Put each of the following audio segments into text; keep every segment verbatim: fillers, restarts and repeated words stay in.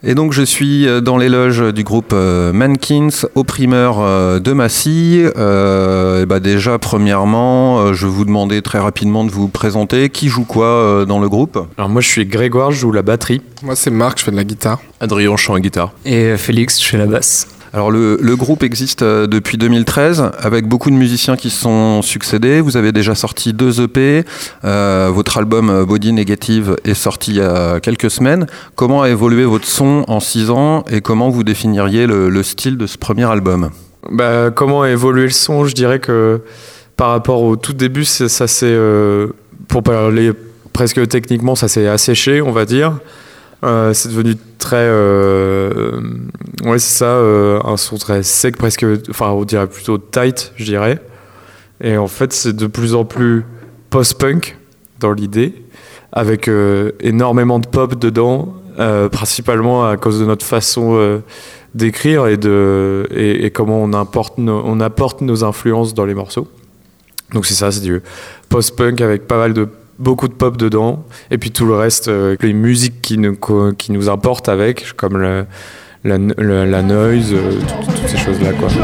Et donc je suis dans les loges du groupe euh, Mankins, opprimeur euh, de Massy. Euh, et bah déjà, premièrement, euh, je vais vous demander très rapidement de vous présenter. Qui joue quoi euh, dans le groupe ? Alors moi je suis Grégoire, je joue la batterie. Moi c'est Marc, je fais de la guitare. Adrien, je chante la guitare. Et Félix, je fais la basse. Alors le, le groupe existe depuis deux mille treize avec beaucoup de musiciens qui se sont succédés. Vous avez déjà sorti deux E P. Euh, votre album Body Negative est sorti il y a quelques semaines. Comment a évolué votre son en six ans et comment vous définiriez le, le style de ce premier album ? Bah, comment a évolué le son ? Je dirais que par rapport au tout début, c'est, ça s'est, euh, pour parler presque techniquement, ça s'est asséché, on va dire. Euh, c'est devenu très euh, ouais c'est ça euh, un son très sec, presque, enfin on dirait plutôt tight, je dirais, et en fait c'est de plus en plus post-punk dans l'idée, avec euh, énormément de pop dedans, euh, principalement à cause de notre façon euh, d'écrire et, de, et, et comment on, importe nos, on apporte nos influences dans les morceaux. Donc c'est ça, c'est du post-punk avec pas mal de beaucoup de pop dedans, et puis tout le reste, euh, les musiques qui nous, qui nous importent avec, comme le, la, la, la noise, euh, toutes, toutes ces choses-là, quoi.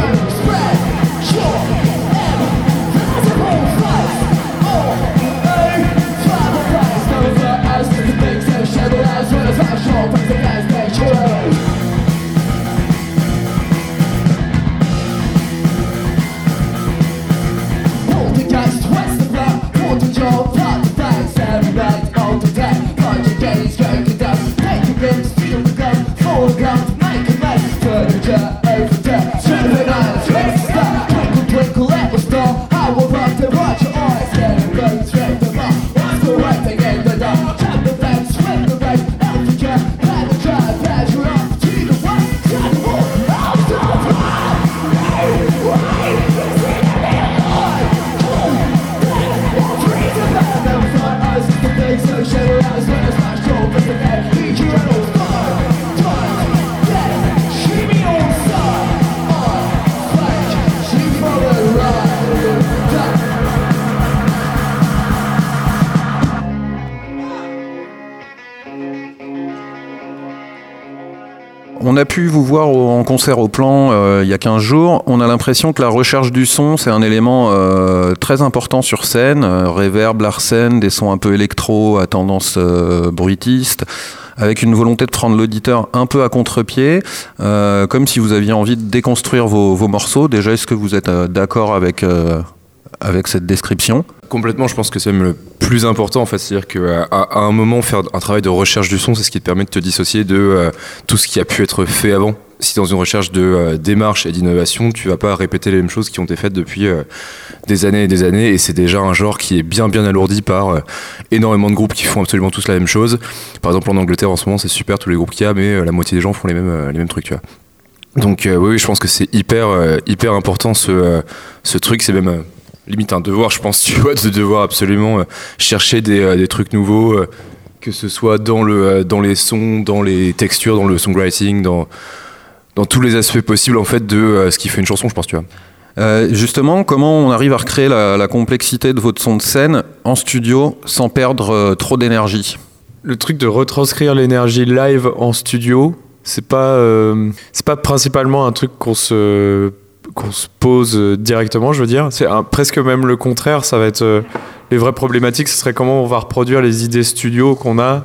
On a pu vous voir en concert au Plan euh, il y a quinze jours. On a l'impression que la recherche du son, c'est un élément euh, très important sur scène. Euh, reverb, Larsen, des sons un peu électro à tendance euh, bruitiste, avec une volonté de prendre l'auditeur un peu à contre-pied, euh, comme si vous aviez envie de déconstruire vos, vos morceaux. Déjà, est-ce que vous êtes euh, d'accord avec, euh, avec cette description ? Complètement, je pense que c'est même le plus important en fait, c'est-à-dire qu'à à un moment faire un travail de recherche du son, c'est ce qui te permet de te dissocier de euh, tout ce qui a pu être fait avant. Si dans une recherche de euh, démarche et d'innovation, tu vas pas répéter les mêmes choses qui ont été faites depuis euh, des années et des années, et c'est déjà un genre qui est bien bien alourdi par euh, énormément de groupes qui font absolument tous la même chose. Par exemple en Angleterre en ce moment c'est super tous les groupes qu'il y a, mais euh, la moitié des gens font les mêmes euh, les mêmes trucs, tu vois. Donc euh, oui, je pense que c'est hyper euh, hyper important ce euh, ce truc, c'est même euh, limite un devoir, je pense, tu vois, de devoir absolument euh, chercher des, euh, des trucs nouveaux, euh, que ce soit dans, le, euh, dans les sons, dans les textures, dans le songwriting, dans, dans tous les aspects possibles, en fait, de euh, ce qui fait une chanson, je pense, tu vois. Euh, justement, comment on arrive à recréer la, la complexité de votre son de scène en studio sans perdre euh, trop d'énergie ? Le truc de retranscrire l'énergie live en studio, c'est pas, euh, c'est pas principalement un truc qu'on se... qu'on se pose directement, je veux dire. C'est un, presque même le contraire. Ça va être euh, les vraies problématiques, ce serait comment on va reproduire les idées studio qu'on a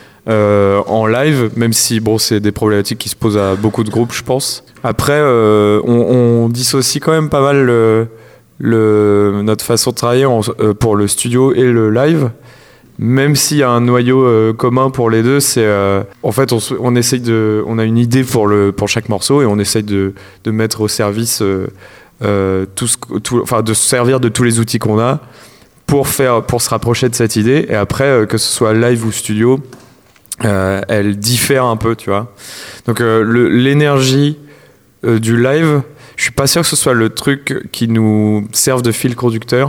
euh, en live, même si bon, c'est des problématiques qui se posent à beaucoup de groupes, je pense. Après, euh, on, on dissocie quand même pas mal le, le, notre façon de travailler en, euh, pour le studio et le live. Même s'il y a un noyau euh, commun pour les deux, c'est euh, en fait on, on essaye de, on a une idée pour le pour chaque morceau et on essaye de de mettre au service euh, euh, tout ce, tout, enfin de se servir de tous les outils qu'on a pour faire pour se rapprocher de cette idée. Et après euh, que ce soit live ou studio, euh, elle diffère un peu, tu vois. Donc euh, le, l'énergie euh, du live, je suis pas sûr que ce soit le truc qui nous serve de fil conducteur.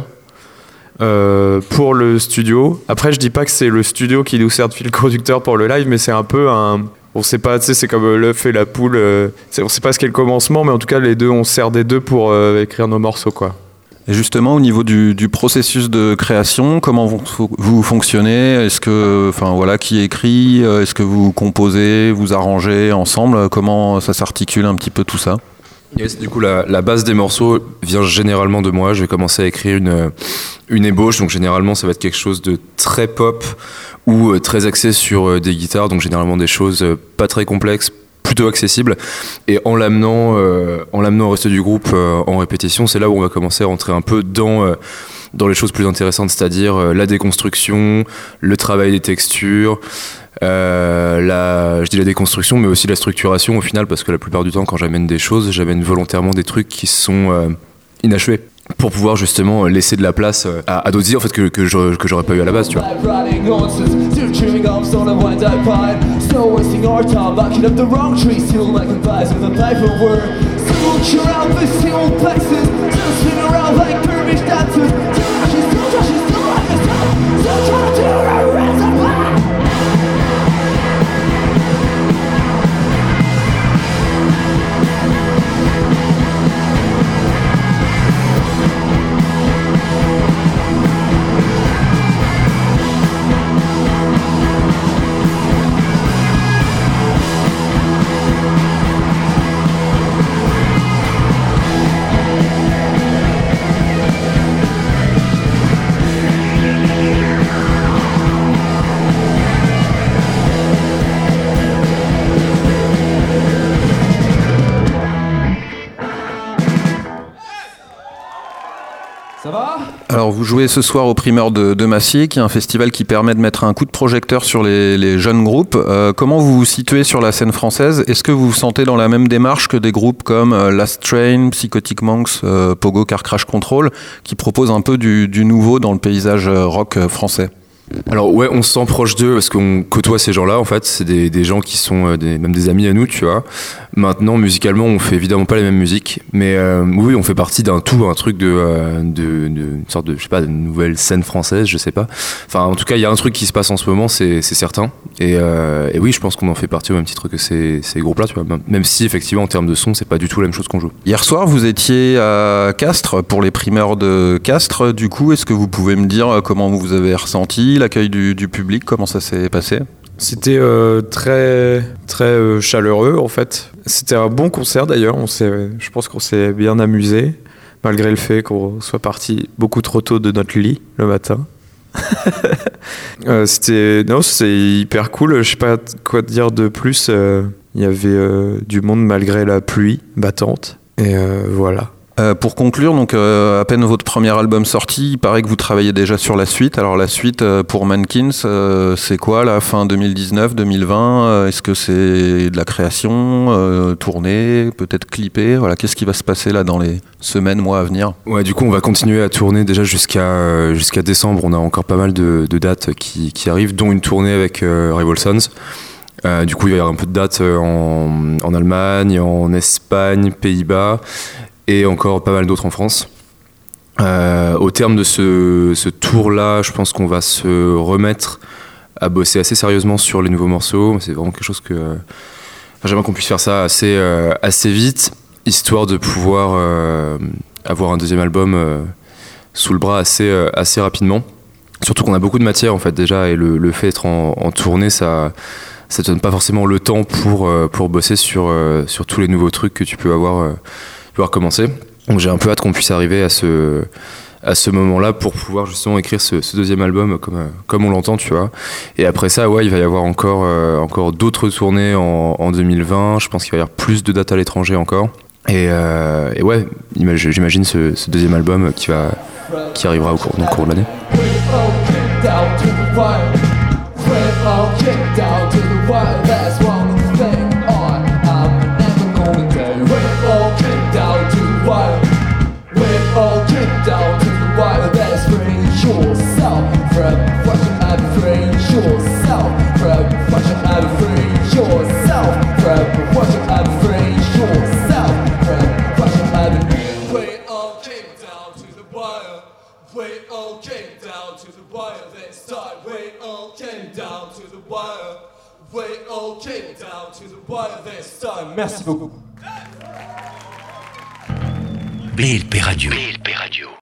Euh, pour le studio. Après, je dis pas que c'est le studio qui nous sert de fil conducteur pour le live, mais c'est un peu un... On sait pas, tu sais, c'est comme l'œuf et la poule. Euh, on sait pas ce qu'est le commencement, mais en tout cas, les deux, on sert des deux pour euh, écrire nos morceaux, quoi. Et justement, au niveau du, du processus de création, comment vous, vous fonctionnez ? Est-ce que, enfin voilà, qui écrit ? Est-ce que vous composez, vous arrangez ensemble ? Comment ça s'articule un petit peu tout ça ? Yes, du coup, la, la base des morceaux vient généralement de moi. Je vais commencer à écrire une, une ébauche, donc généralement ça va être quelque chose de très pop ou très axé sur des guitares, donc généralement des choses pas très complexes, plutôt accessibles. Et en l'amenant, euh, en l'amenant au reste du groupe euh, en répétition, c'est là où on va commencer à rentrer un peu dans, euh, dans les choses plus intéressantes, c'est-à-dire euh, la déconstruction, le travail des textures. Euh, la, je dis la déconstruction, mais aussi la structuration au final, parce que la plupart du temps, quand j'amène des choses, j'amène volontairement des trucs qui sont euh, inachevés, pour pouvoir justement laisser de la place à, à d'autres idées en fait que, que, je, que j'aurais pas eu à la base, tu vois. Alors vous jouez ce soir au Primeur de, de Massier, qui est un festival qui permet de mettre un coup de projecteur sur les, les jeunes groupes. Euh, comment vous vous situez sur la scène française ? Est-ce que vous vous sentez dans la même démarche que des groupes comme euh, Last Train, Psychotic Monks, euh, Pogo Car Crash Control, qui proposent un peu du, du nouveau dans le paysage rock français ? Alors ouais, on se sent proche d'eux parce qu'on côtoie ces gens-là en fait, c'est des, des gens qui sont euh, des, même des amis à nous, tu vois. Maintenant, musicalement, on fait évidemment pas les mêmes musiques, mais euh, oui, on fait partie d'un tout, un truc de, euh, de, de une sorte de, je sais pas, de nouvelle scène française, je sais pas. Enfin, en tout cas, il y a un truc qui se passe en ce moment, c'est, c'est certain. Et, euh, et oui, je pense qu'on en fait partie au même titre que ces, ces groupes-là, tu vois. Même si effectivement, en termes de son, c'est pas du tout la même chose qu'on joue. Hier soir, vous étiez à Castres pour les primeurs de Castres. Du coup, est-ce que vous pouvez me dire comment vous avez ressenti l'accueil du, du public, comment ça s'est passé ? C'était euh, très très euh, chaleureux en fait. C'était un bon concert d'ailleurs. On s'est, je pense qu'on s'est bien amusé malgré le fait qu'on soit parti beaucoup trop tôt de notre lit le matin. euh, c'était non, c'est hyper cool. Je sais pas quoi te dire de plus. Euh, il y avait euh, du monde malgré la pluie battante et euh, voilà. Euh, pour conclure, donc euh, à peine votre premier album sorti, il paraît que vous travaillez déjà sur la suite. Alors la suite euh, pour Mankins, euh, c'est quoi la fin deux mille dix-neuf deux mille vingt euh, Est-ce que c'est de la création, euh, tournée, peut-être clippée ? Voilà, qu'est-ce qui va se passer là dans les semaines, mois à venir ? Ouais, du coup, on va continuer à tourner déjà jusqu'à euh, jusqu'à décembre. On a encore pas mal de, de dates qui, qui arrivent, dont une tournée avec euh, Rival Sons. Euh, du coup, il va y avoir un peu de dates en, en Allemagne, en Espagne, Pays-Bas. Et encore pas mal d'autres en France. Euh, au terme de ce, ce tour-là, je pense qu'on va se remettre à bosser assez sérieusement sur les nouveaux morceaux. C'est vraiment quelque chose que... Enfin, j'aimerais qu'on puisse faire ça assez, euh, assez vite, histoire de pouvoir euh, avoir un deuxième album euh, sous le bras assez, euh, assez rapidement. Surtout qu'on a beaucoup de matière en fait déjà, et le, le fait d'être en, en tournée, ça... ça te donne pas forcément le temps pour, euh, pour bosser sur, euh, sur tous les nouveaux trucs que tu peux avoir... Euh, pouvoir commencer. Donc j'ai un peu hâte qu'on puisse arriver à ce, à ce moment-là pour pouvoir justement écrire ce, ce deuxième album comme, comme on l'entend, tu vois. Et après ça, ouais, il va y avoir encore, euh, encore d'autres tournées en, en deux mille vingt. Je pense qu'il va y avoir plus de dates à l'étranger encore. Et, euh, et ouais, j'imagine ce, ce deuxième album qui, va, qui arrivera au cours, au cours de l'année. B L P Radio. B L P Radio.